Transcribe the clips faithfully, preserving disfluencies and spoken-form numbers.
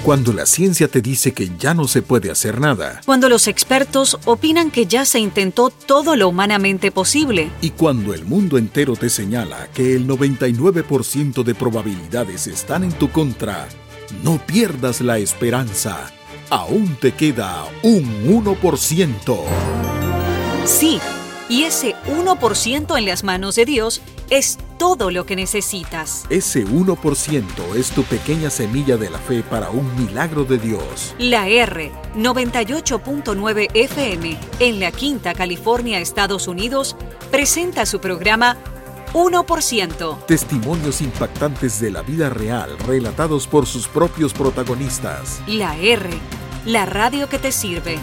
Cuando la ciencia te dice que ya no se puede hacer nada. Cuando los expertos opinan que ya se intentó todo lo humanamente posible. Y cuando el mundo entero te señala que el noventa y nueve por ciento de probabilidades están en tu contra, no pierdas la esperanza. Aún te queda un uno por ciento. Sí, y ese uno por ciento en las manos de Dios es todo lo que necesitas. Ese uno por ciento es tu pequeña semilla de la fe para un milagro de Dios. La R noventa y ocho punto nueve F M en la Quinta California, Estados Unidos, presenta su programa uno por ciento. Testimonios impactantes de la vida real relatados por sus propios protagonistas. La R, la radio que te sirve.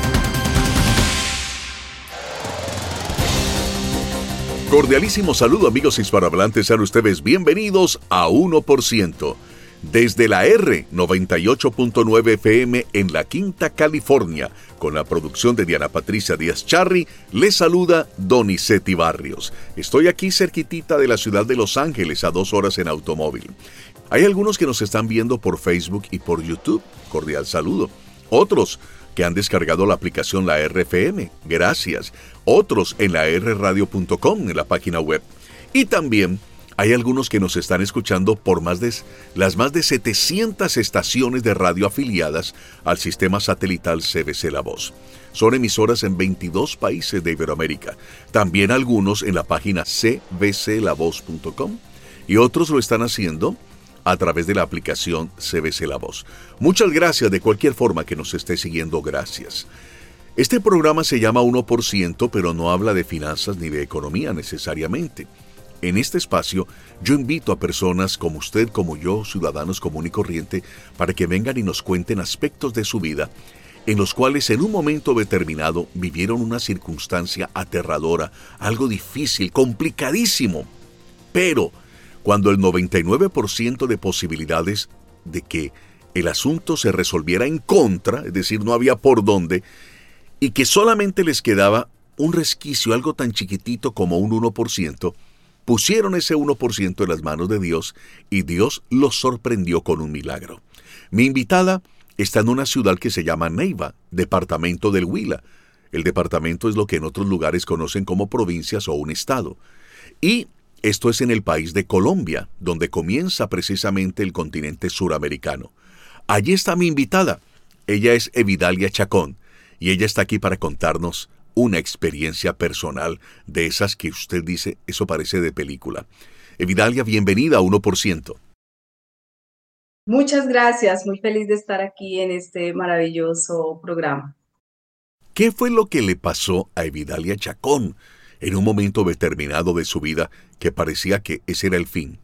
Cordialísimo saludo, amigos hispanohablantes, sean ustedes bienvenidos a uno por ciento. Desde la R noventa y ocho punto nueve F M en la Quinta California, con la producción de Diana Patricia Díaz Charri, les saluda Donizetti Barrios. Estoy aquí cerquitita de la ciudad de Los Ángeles, a dos horas en automóvil. Hay algunos que nos están viendo por Facebook y por YouTube, cordial saludo. Otros que han descargado la aplicación La R F M, gracias. Otros en la r radio punto com, en la página web. Y también hay algunos que nos están escuchando por más de, las más de setecientas estaciones de radio afiliadas al sistema satelital C B C La Voz. Son emisoras en veintidós países de Iberoamérica. También algunos en la página c b c la voz punto com y otros lo están haciendo a través de la aplicación C B C La Voz. Muchas gracias de cualquier forma que nos esté siguiendo, gracias. Este programa se llama uno por ciento, pero no habla de finanzas ni de economía necesariamente. En este espacio, yo invito a personas como usted, como yo, ciudadanos común y corriente, para que vengan y nos cuenten aspectos de su vida en los cuales en un momento determinado vivieron una circunstancia aterradora, algo difícil, complicadísimo, pero cuando el noventa y nueve por ciento de posibilidades de que el asunto se resolviera en contra, es decir, no había por dónde, y que solamente les quedaba un resquicio, algo tan chiquitito como un uno por ciento, pusieron ese uno por ciento en las manos de Dios y Dios los sorprendió con un milagro. Mi invitada está en una ciudad que se llama Neiva, departamento del Huila. El departamento es lo que en otros lugares conocen como provincias o un estado. Y esto es en el país de Colombia, donde comienza precisamente el continente suramericano. Allí está mi invitada. Ella es Evidalia Chacón, y ella está aquí para contarnos una experiencia personal de esas que usted dice, eso parece de película. Evidalia, bienvenida a uno por ciento. Muchas gracias, muy feliz de estar aquí en este maravilloso programa. ¿Qué fue lo que le pasó a Evidalia Chacón en un momento determinado de su vida que parecía que ese era el fin?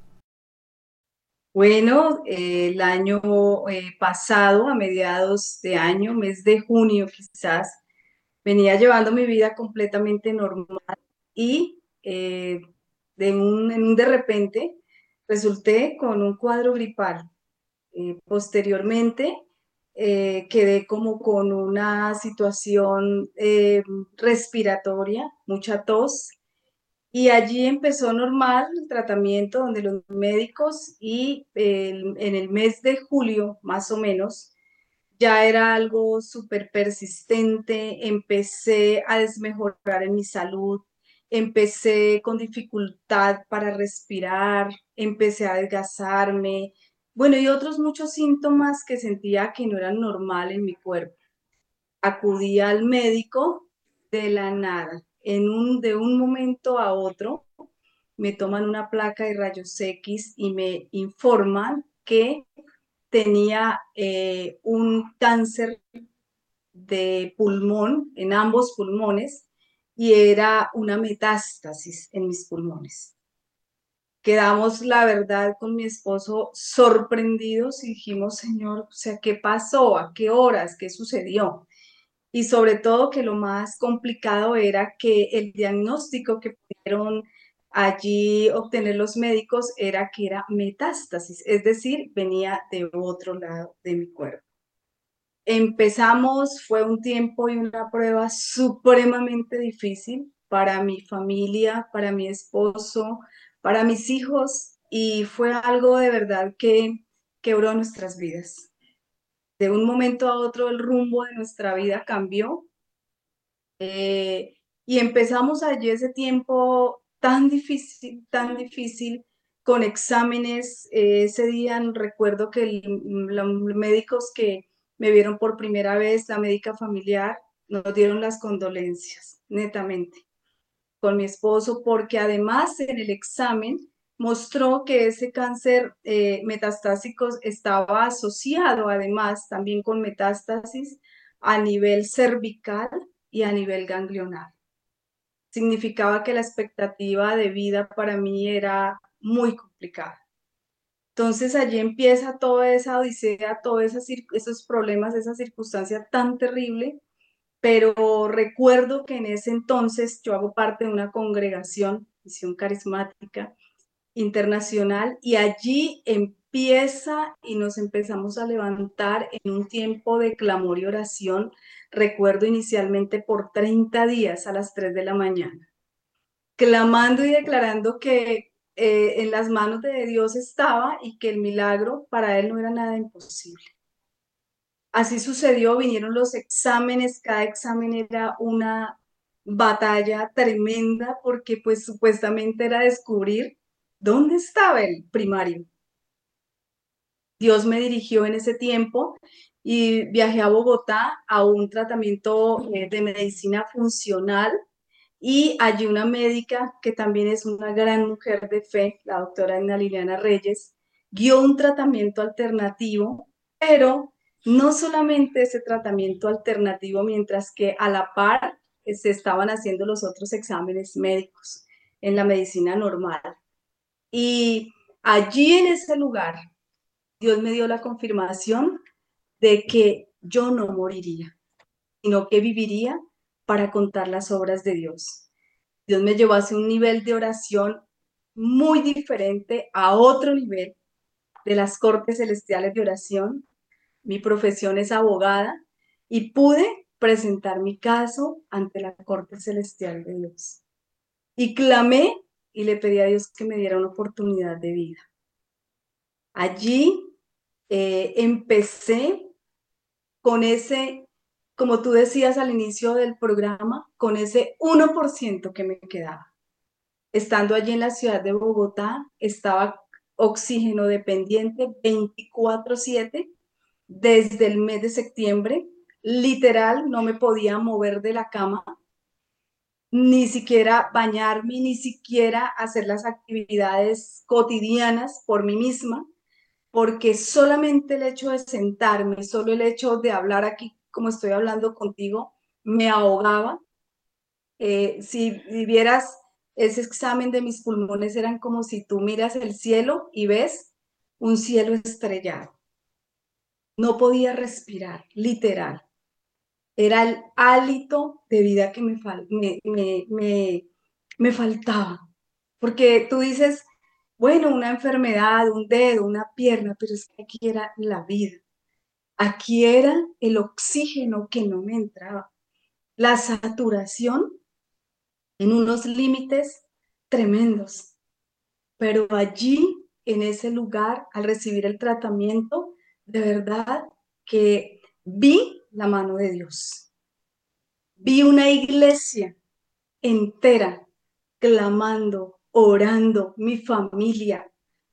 Bueno, eh, el año eh, pasado, a mediados de año, mes de junio quizás, venía llevando mi vida completamente normal y eh, de un, en un de repente resulté con un cuadro gripal. Eh, posteriormente eh, quedé como con una situación eh, respiratoria, mucha tos. Y allí empezó normal el tratamiento donde los médicos y eh, en el mes de julio, más o menos, ya era algo súper persistente, empecé a desmejorar en mi salud, empecé con dificultad para respirar, empecé a adelgazarme, bueno, y otros muchos síntomas que sentía que no eran normal en mi cuerpo. Acudí al médico de la nada, en un, de un momento a otro, me toman una placa de rayos X y me informan que tenía eh, un cáncer de pulmón en ambos pulmones y era una metástasis en mis pulmones. Quedamos, la verdad, con mi esposo sorprendidos y dijimos, Señor, o sea, ¿qué pasó? ¿A qué horas? ¿Qué sucedió? Y sobre todo que lo más complicado era que el diagnóstico que pudieron allí obtener los médicos era que era metástasis, es decir, venía de otro lado de mi cuerpo. Empezamos, fue un tiempo y una prueba supremamente difícil para mi familia, para mi esposo, para mis hijos, y fue algo de verdad que quebró nuestras vidas. de un momento a otro el rumbo de nuestra vida cambió. Eh, y empezamos allí ese tiempo tan difícil, tan difícil, con exámenes. Eh, ese día recuerdo que el- los médicos que me vieron por primera vez, la médica familiar, nos dieron las condolencias, netamente, con mi esposo, porque además en el examen mostró que ese cáncer eh, metastásico estaba asociado además también con metástasis a nivel cervical y a nivel ganglionar. Significaba que la expectativa de vida para mí era muy complicada. Entonces allí empieza toda esa odisea, todos esos, esos problemas, esa circunstancia tan terrible, pero recuerdo que en ese entonces yo hago parte de una congregación, misión carismática internacional, y allí empieza y nos empezamos a levantar en un tiempo de clamor y oración. Recuerdo inicialmente por treinta días a las tres de la mañana, clamando y declarando que eh, en las manos de Dios estaba y que el milagro para él no era nada imposible. Así sucedió, vinieron los exámenes, cada examen era una batalla tremenda porque pues supuestamente era descubrir dónde estaba el primario. Dios me dirigió en ese tiempo y viajé a Bogotá a un tratamiento eh, de medicina funcional, y allí una médica que también es una gran mujer de fe, la doctora Ana Liliana Reyes, guió un tratamiento alternativo, pero no solamente ese tratamiento alternativo, mientras que a la par eh, se estaban haciendo los otros exámenes médicos en la medicina normal. Y allí en ese lugar, Dios me dio la confirmación de que yo no moriría, sino que viviría para contar las obras de Dios. Dios me llevó hacia un nivel de oración muy diferente, a otro nivel de las cortes celestiales de oración. Mi profesión es abogada y pude presentar mi caso ante la corte celestial de Dios. Y clamé y le pedí a Dios que me diera una oportunidad de vida. Allí eh, empecé con ese, como tú decías al inicio del programa, con ese uno por ciento que me quedaba. Estando allí en la ciudad de Bogotá, estaba oxígeno dependiente veinticuatro siete desde el mes de septiembre. Literal, no me podía mover de la cama, ni siquiera bañarme, ni siquiera hacer las actividades cotidianas por mí misma, porque solamente el hecho de sentarme, solo el hecho de hablar aquí como estoy hablando contigo, me ahogaba. Eh, si, si vieras ese examen de mis pulmones, eran como si tú miras el cielo y ves un cielo estrellado. No podía respirar, literal. Era el hálito de vida que me, me, me, me, me faltaba. Porque tú dices, bueno, una enfermedad, un dedo, una pierna, pero es que aquí era la vida. Aquí era el oxígeno que no me entraba. La saturación en unos límites tremendos. Pero allí, en ese lugar, al recibir el tratamiento, de verdad que vi la mano de Dios. Vi una iglesia entera clamando, orando, mi familia,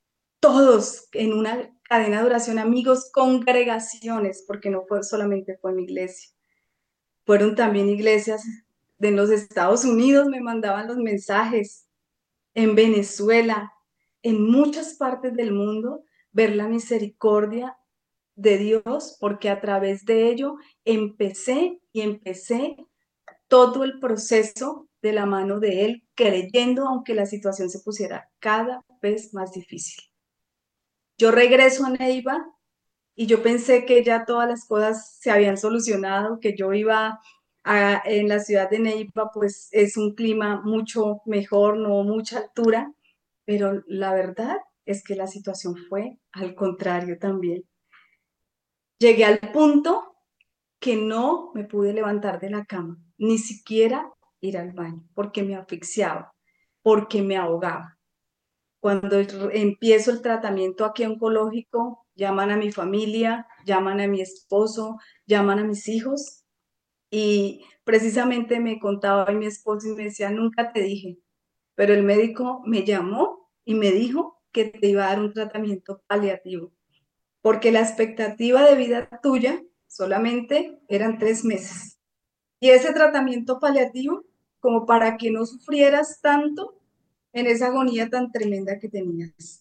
todos en una cadena de oración, amigos, congregaciones, porque no fue solamente fue mi iglesia. Fueron también iglesias de los Estados Unidos, me mandaban los mensajes, en Venezuela, en muchas partes del mundo, ver la misericordia de Dios, porque a través de ello empecé y empecé todo el proceso de la mano de Él, creyendo aunque la situación se pusiera cada vez más difícil. Yo regreso a Neiva y yo pensé que ya todas las cosas se habían solucionado, que yo iba a, en la ciudad de Neiva, pues es un clima mucho mejor, no mucha altura, pero la verdad es que la situación fue al contrario también. Llegué al punto que no me pude levantar de la cama, ni siquiera ir al baño, porque me asfixiaba, porque me ahogaba. Cuando empiezo el tratamiento aquí oncológico, llaman a mi familia, llaman a mi esposo, llaman a mis hijos. Y precisamente me contaba mi esposo y me decía, nunca te dije, pero el médico me llamó y me dijo que te iba a dar un tratamiento paliativo, porque la expectativa de vida tuya solamente eran tres meses. Y ese tratamiento paliativo, como para que no sufrieras tanto en esa agonía tan tremenda que tenías.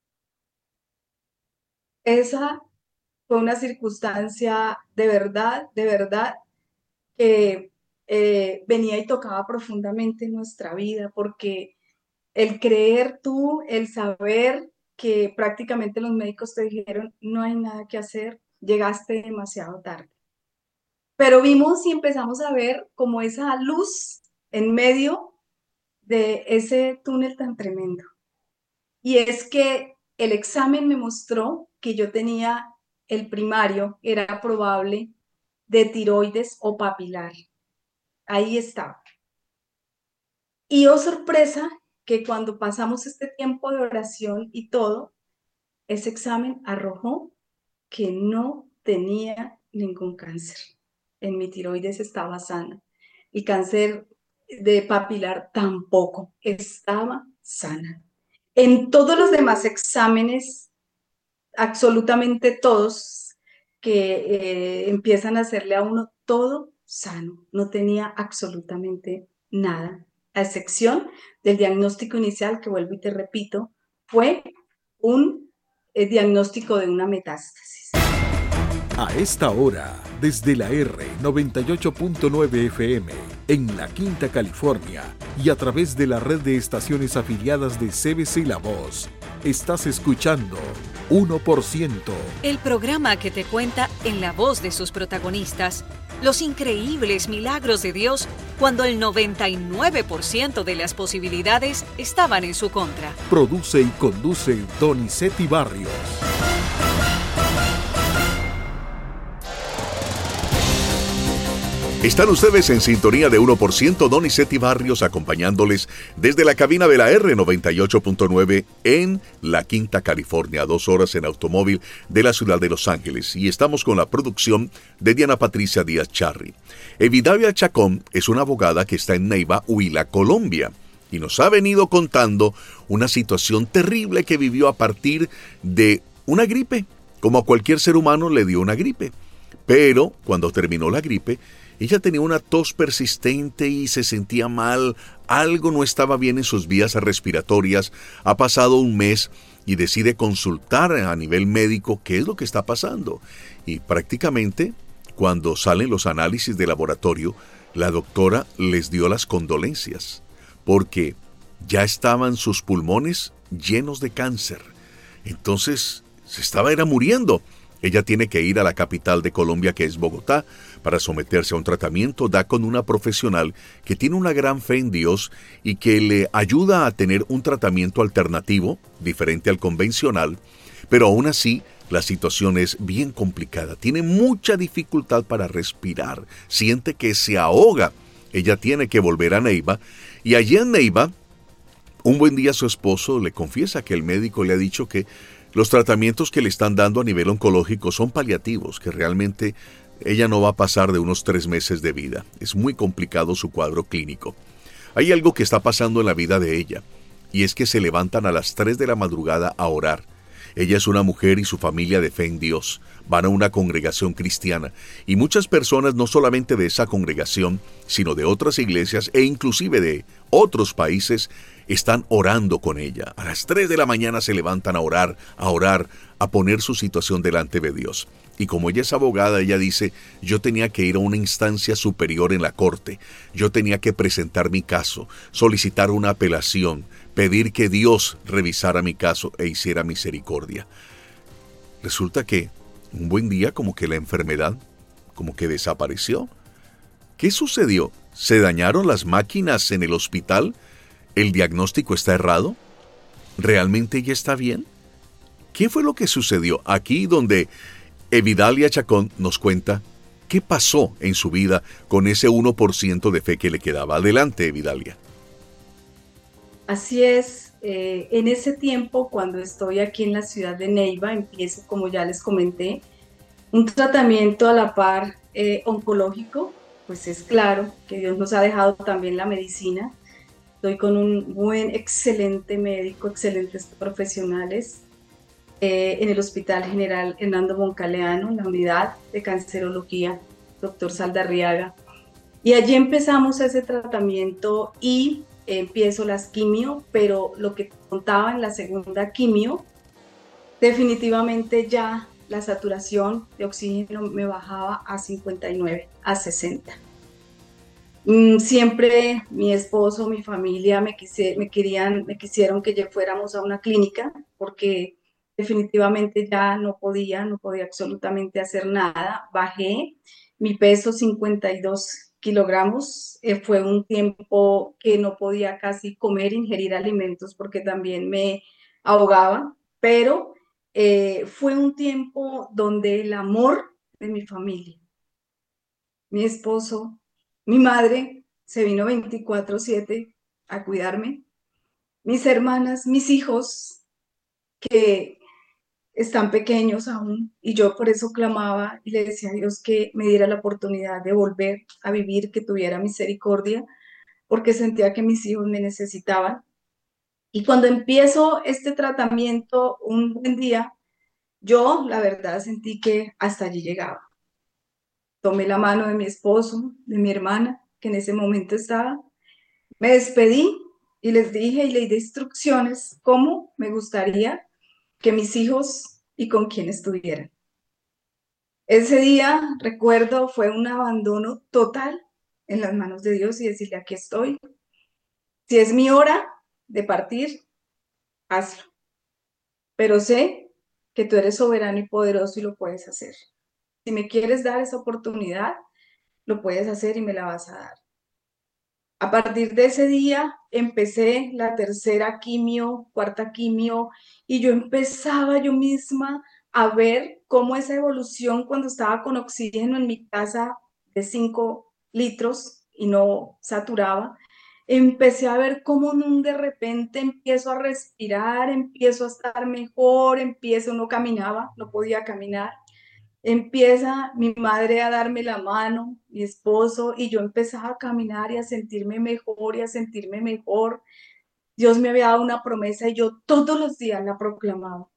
Esa fue una circunstancia de verdad, de verdad, que eh, venía y tocaba profundamente nuestra vida, porque el creer tú, el saber que prácticamente los médicos te dijeron, no hay nada que hacer, llegaste demasiado tarde. Pero vimos y empezamos a ver como esa luz en medio de ese túnel tan tremendo. Y es que el examen me mostró que yo tenía el primario, era probable, de tiroides o papilar. Ahí estaba. Y oh sorpresa, que cuando pasamos este tiempo de oración y todo, ese examen arrojó que no tenía ningún cáncer. En mi tiroides estaba sana. El cáncer de papilar tampoco estaba sana. En todos los demás exámenes, absolutamente todos, que eh, empiezan a hacerle a uno todo sano, no tenía absolutamente nada, a excepción del diagnóstico inicial, que vuelvo y te repito, fue un eh, diagnóstico de una metástasis. A esta hora, desde la R noventa y ocho punto nueve F M, en La Quinta, California, y a través de la red de estaciones afiliadas de C B C La Voz, estás escuchando uno por ciento. El programa que te cuenta en la voz de sus protagonistas los increíbles milagros de Dios cuando el noventa y nueve por ciento de las posibilidades estaban en su contra. Produce y conduce Donizetti Barrios. Están ustedes en sintonía de uno por ciento, Donizetti Barrios, acompañándoles desde la cabina de la R noventa y ocho punto nueve en La Quinta, California, a dos horas en automóvil de la ciudad de Los Ángeles. Y estamos con la producción de Diana Patricia Díaz Charri. Evidalia Chacón es una abogada que está en Neiva, Huila, Colombia, y nos ha venido contando una situación terrible que vivió a partir de una gripe. Como a cualquier ser humano le dio una gripe, pero cuando terminó la gripe, ella tenía una tos persistente y se sentía mal, algo no estaba bien en sus vías respiratorias. Ha pasado un mes y decide consultar a nivel médico qué es lo que está pasando. Y prácticamente, cuando salen los análisis de laboratorio, la doctora les dio las condolencias, porque ya estaban sus pulmones llenos de cáncer. Entonces, se estaba era muriendo. Ella tiene que ir a la capital de Colombia, que es Bogotá, para someterse a un tratamiento. Da con una profesional que tiene una gran fe en Dios y que le ayuda a tener un tratamiento alternativo, diferente al convencional, pero aún así la situación es bien complicada. Tiene mucha dificultad para respirar, siente que se ahoga. Ella tiene que volver a Neiva, y allí en Neiva, un buen día su esposo le confiesa que el médico le ha dicho que los tratamientos que le están dando a nivel oncológico son paliativos, que realmente ella no va a pasar de unos tres meses de vida. Es muy complicado su cuadro clínico. Hay algo que está pasando en la vida de ella, y es que se levantan a las tres de la madrugada a orar. Ella es una mujer y su familia de fe en Dios. Van a una congregación cristiana, y muchas personas, no solamente de esa congregación, sino de otras iglesias e inclusive de otros países, están orando con ella. A las tres de la mañana se levantan a orar, a orar, a poner su situación delante de Dios. Y como ella es abogada, ella dice, yo tenía que ir a una instancia superior en la corte. Yo tenía que presentar mi caso, solicitar una apelación, pedir que Dios revisara mi caso e hiciera misericordia. Resulta que un buen día como que la enfermedad como que desapareció. ¿Qué sucedió? ¿Se dañaron las máquinas en el hospital? ¿El diagnóstico está errado? ¿Realmente ella está bien? ¿Qué fue lo que sucedió? Aquí donde Evidalia Chacón nos cuenta qué pasó en su vida con ese uno por ciento de fe que le quedaba. Adelante, Evidalia. Así es, eh, en ese tiempo, cuando estoy aquí en la ciudad de Neiva, empiezo, como ya les comenté, un tratamiento a la par eh, oncológico. Pues es claro que Dios nos ha dejado también la medicina. Estoy con un buen, excelente médico, excelentes profesionales eh, en el Hospital General Hernando Moncaleano, en la unidad de cancerología, doctor Saldarriaga. Y allí empezamos ese tratamiento y eh, empiezo las quimio, pero lo que contaba en la segunda quimio, definitivamente ya la saturación de oxígeno me bajaba a cincuenta y nueve, a sesenta. Siempre mi esposo, mi familia me, quise, me, querían, me quisieron que ya fuéramos a una clínica porque definitivamente ya no podía, no podía absolutamente hacer nada. Bajé mi peso cincuenta y dos kilogramos. Eh, fue un tiempo que no podía casi comer, ingerir alimentos porque también me ahogaba, pero eh, fue un tiempo donde el amor de mi familia, mi esposo, mi madre se vino veinticuatro siete a cuidarme, mis hermanas, mis hijos, que están pequeños aún, y yo por eso clamaba y le decía a Dios que me diera la oportunidad de volver a vivir, que tuviera misericordia, porque sentía que mis hijos me necesitaban. Y cuando empiezo este tratamiento, un buen día, yo la verdad sentí que hasta allí llegaba. Tomé la mano de mi esposo, de mi hermana, que en ese momento estaba, me despedí y les dije y le di instrucciones cómo me gustaría que mis hijos y con quién estuvieran. Ese día, recuerdo, fue un abandono total en las manos de Dios y decirle, aquí estoy. Si es mi hora de partir, hazlo. Pero sé que tú eres soberano y poderoso y lo puedes hacer. Si me quieres dar esa oportunidad, lo puedes hacer y me la vas a dar. A partir de ese día empecé la tercera quimio, cuarta quimio, y yo empezaba yo misma a ver cómo esa evolución cuando estaba con oxígeno en mi casa de cinco litros y no saturaba, empecé a ver cómo de repente empiezo a respirar, empiezo a estar mejor, empiezo, no caminaba, no podía caminar. Empieza mi madre a darme la mano, mi esposo, y yo empezaba a caminar y a sentirme mejor y a sentirme mejor. Dios me había dado una promesa y yo todos los días la proclamaba.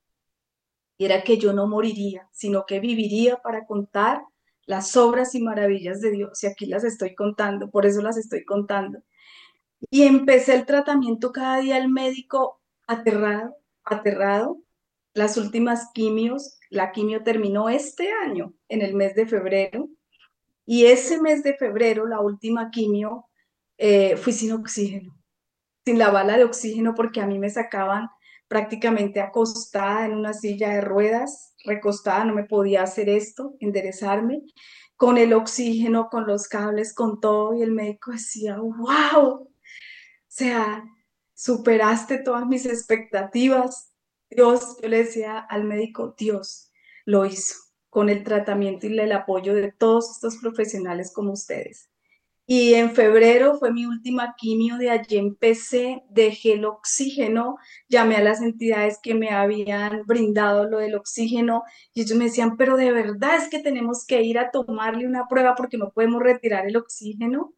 Y era que yo no moriría, sino que viviría para contar las obras y maravillas de Dios. Y aquí las estoy contando, por eso las estoy contando. Y empecé el tratamiento cada día, el médico aterrado, aterrado. Las últimas quimios, la quimio terminó este año, en el mes de febrero, y ese mes de febrero, la última quimio, eh, fui sin oxígeno, sin la bala de oxígeno, porque a mí me sacaban prácticamente acostada en una silla de ruedas, recostada, no me podía hacer esto, enderezarme, con el oxígeno, con los cables, con todo, y el médico decía, wow, o sea, superaste todas mis expectativas. Dios, yo le decía al médico, Dios lo hizo con el tratamiento y el apoyo de todos estos profesionales como ustedes. Y en febrero fue mi última quimio, de allí empecé, dejé el oxígeno, llamé a las entidades que me habían brindado lo del oxígeno y ellos me decían, pero de verdad es que tenemos que ir a tomarle una prueba porque no podemos retirar el oxígeno.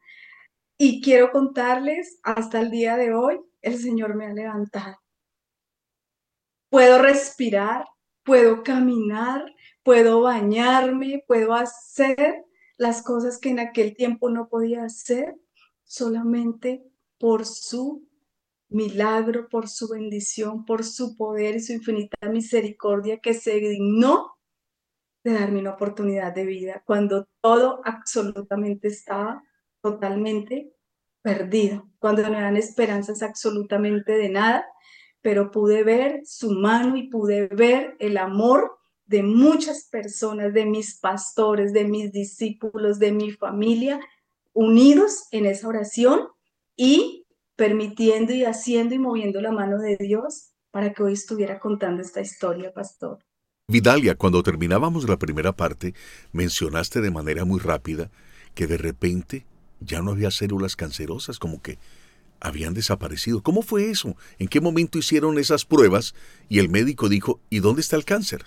Y quiero contarles, hasta el día de hoy, el Señor me ha levantado. Puedo respirar, puedo caminar, puedo bañarme, puedo hacer las cosas que en aquel tiempo no podía hacer, solamente por su milagro, por su bendición, por su poder y su infinita misericordia que se dignó de darme una oportunidad de vida cuando todo absolutamente estaba totalmente perdido, cuando no eran esperanzas absolutamente de nada, pero pude ver su mano y pude ver el amor de muchas personas, de mis pastores, de mis discípulos, de mi familia, unidos en esa oración y permitiendo y haciendo y moviendo la mano de Dios para que hoy estuviera contando esta historia, pastor. Vidalia, cuando terminábamos la primera parte, mencionaste de manera muy rápida que de repente ya no había células cancerosas, como que habían desaparecido. ¿Cómo fue eso? ¿En qué momento hicieron esas pruebas y el médico dijo, ¿y dónde está el cáncer?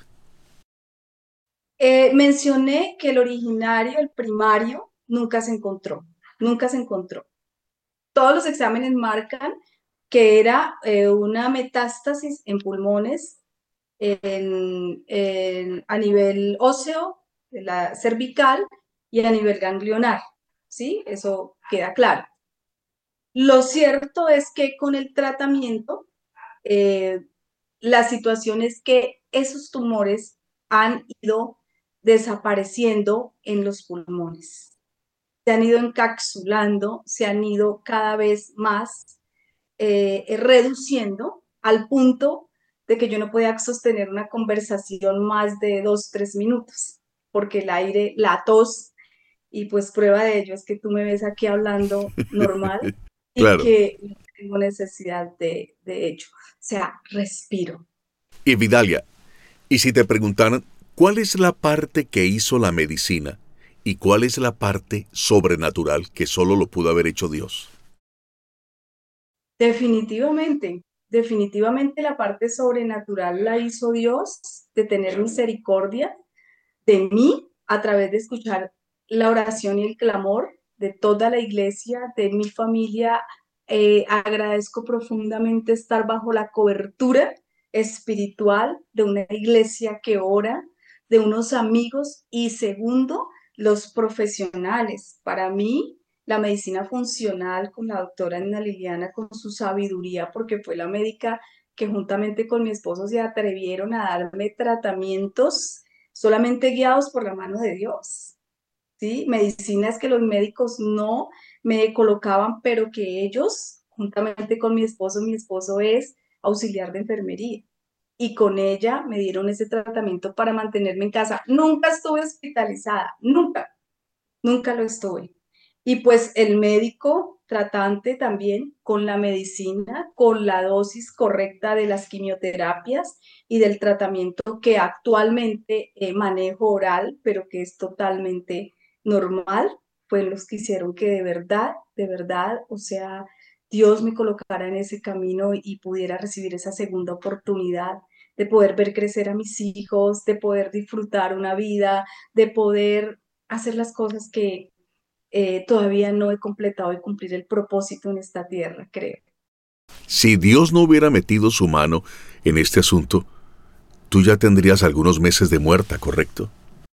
Eh, mencioné que el originario, el primario, nunca se encontró, nunca se encontró. Todos los exámenes marcan que era eh, una metástasis en pulmones en, en, a nivel óseo, de la cervical y a nivel ganglionar, ¿sí? Eso queda claro. Lo cierto es que con el tratamiento, eh, la situación es que esos tumores han ido desapareciendo en los pulmones. Se han ido encapsulando, se han ido cada vez más eh, reduciendo al punto de que yo no podía sostener una conversación más de dos, tres minutos, porque el aire, la tos, y pues prueba de ello es que tú me ves aquí hablando normal y Claro. que no tengo necesidad de, de ello. O sea, respiro. Y Vidalia, y si te preguntaran, ¿cuál es la parte que hizo la medicina y cuál es la parte sobrenatural que solo lo pudo haber hecho Dios? Definitivamente, definitivamente la parte sobrenatural la hizo Dios, de tener misericordia de mí a través de escuchar la oración y el clamor de toda la iglesia, de mi familia. Eh, agradezco profundamente estar bajo la cobertura espiritual de una iglesia que ora, de unos amigos y segundo, los profesionales. Para mí, la medicina funcional con la doctora Ana Liliana, con su sabiduría, porque fue la médica que juntamente con mi esposo se atrevieron a darme tratamientos solamente guiados por la mano de Dios, ¿sí? Medicinas que los médicos no me colocaban, pero que ellos, juntamente con mi esposo, mi esposo es auxiliar de enfermería, y con ella me dieron ese tratamiento para mantenerme en casa. Nunca estuve hospitalizada, nunca, nunca lo estuve. Y pues el médico tratante también con la medicina, con la dosis correcta de las quimioterapias y del tratamiento que actualmente eh, manejo oral, pero que es totalmente normal, fue los que hicieron que de verdad, de verdad, o sea, Dios me colocara en ese camino y pudiera recibir esa segunda oportunidad de poder ver crecer a mis hijos, de poder disfrutar una vida, de poder hacer las cosas que eh, todavía no he completado y cumplir el propósito en esta tierra, creo. Si Dios no hubiera metido su mano en este asunto, tú ya tendrías algunos meses de muerta, ¿correcto?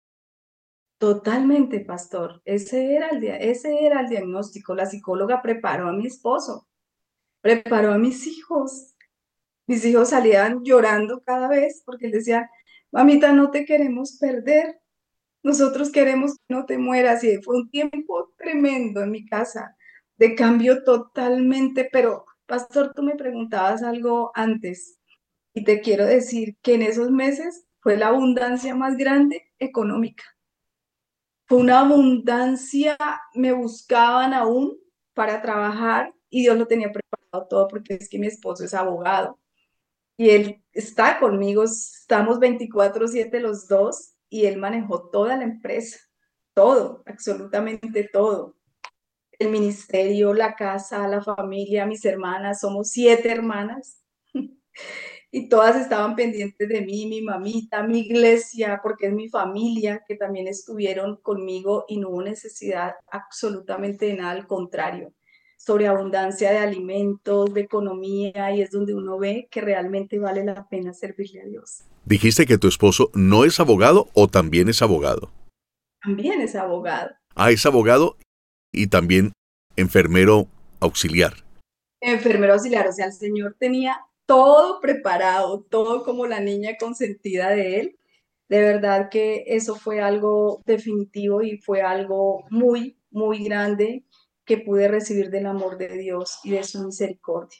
Totalmente, pastor. Ese era el, ese era el diagnóstico. La psicóloga preparó a mi esposo, preparó a mis hijos. Mis hijos salían llorando cada vez porque les decían, mamita, no te queremos perder. Nosotros queremos que no te mueras. Y fue un tiempo tremendo en mi casa, de cambio totalmente. Pero, pastor, tú me preguntabas algo antes y te quiero decir que en esos meses fue la abundancia más grande económica. Fue una abundancia, me buscaban aún para trabajar y Dios lo tenía preparado todo porque es que mi esposo es abogado y él está conmigo, estamos veinticuatro siete los dos y él manejó toda la empresa, todo, absolutamente todo. El ministerio, la casa, la familia, mis hermanas, somos siete hermanas. Y todas estaban pendientes de mí, mi mamita, mi iglesia, porque es mi familia, que también estuvieron conmigo y no hubo necesidad absolutamente de nada, al contrario, sobreabundancia de alimentos, de economía, y es donde uno ve que realmente vale la pena servirle a Dios. Dijiste que tu esposo no es abogado o también es abogado. También es abogado. Ah, es abogado y también enfermero auxiliar. Enfermero auxiliar, o sea, el Señor tenía todo preparado, todo como la niña consentida de él. De verdad que eso fue algo definitivo y fue algo muy, muy grande que pude recibir del amor de Dios y de su misericordia.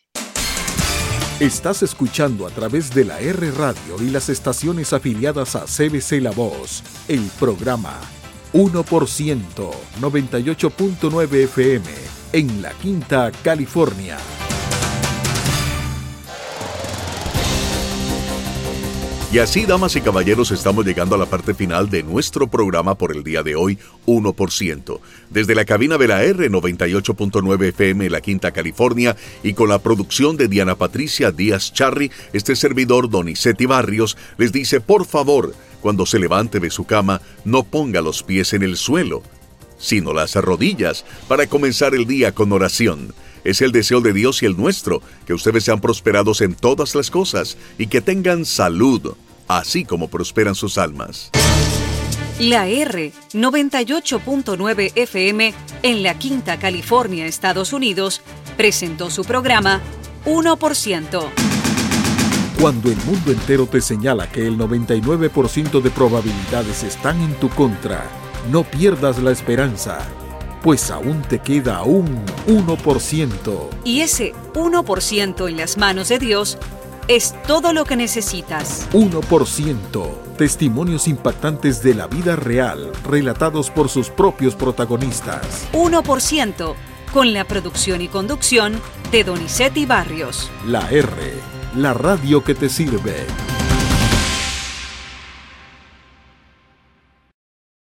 Estás escuchando a través de la R Radio y las estaciones afiliadas a C B C La Voz, el programa uno por ciento, noventa y ocho punto nueve F M, en La Quinta, California. Y así, damas y caballeros, estamos llegando a la parte final de nuestro programa por el día de hoy, uno por ciento. Desde la cabina de la R noventa y ocho punto nueve F M en la Quinta California y con la producción de Diana Patricia Díaz Charri, este servidor Donizetti Barrios les dice, por favor, cuando se levante de su cama, no ponga los pies en el suelo, sino las rodillas, para comenzar el día con oración. Es el deseo de Dios y el nuestro, que ustedes sean prosperados en todas las cosas y que tengan salud, así como prosperan sus almas. La R noventa y ocho punto nueve F M en la Quinta California, Estados Unidos, presentó su programa uno por ciento. Cuando el mundo entero te señala que el noventa y nueve por ciento de probabilidades están en tu contra, no pierdas la esperanza, pues aún te queda un uno por ciento. Y ese uno por ciento en las manos de Dios es todo lo que necesitas. uno por ciento. Testimonios impactantes de la vida real, relatados por sus propios protagonistas. uno por ciento, con la producción y conducción de Donizetti Barrios. La R, la radio que te sirve.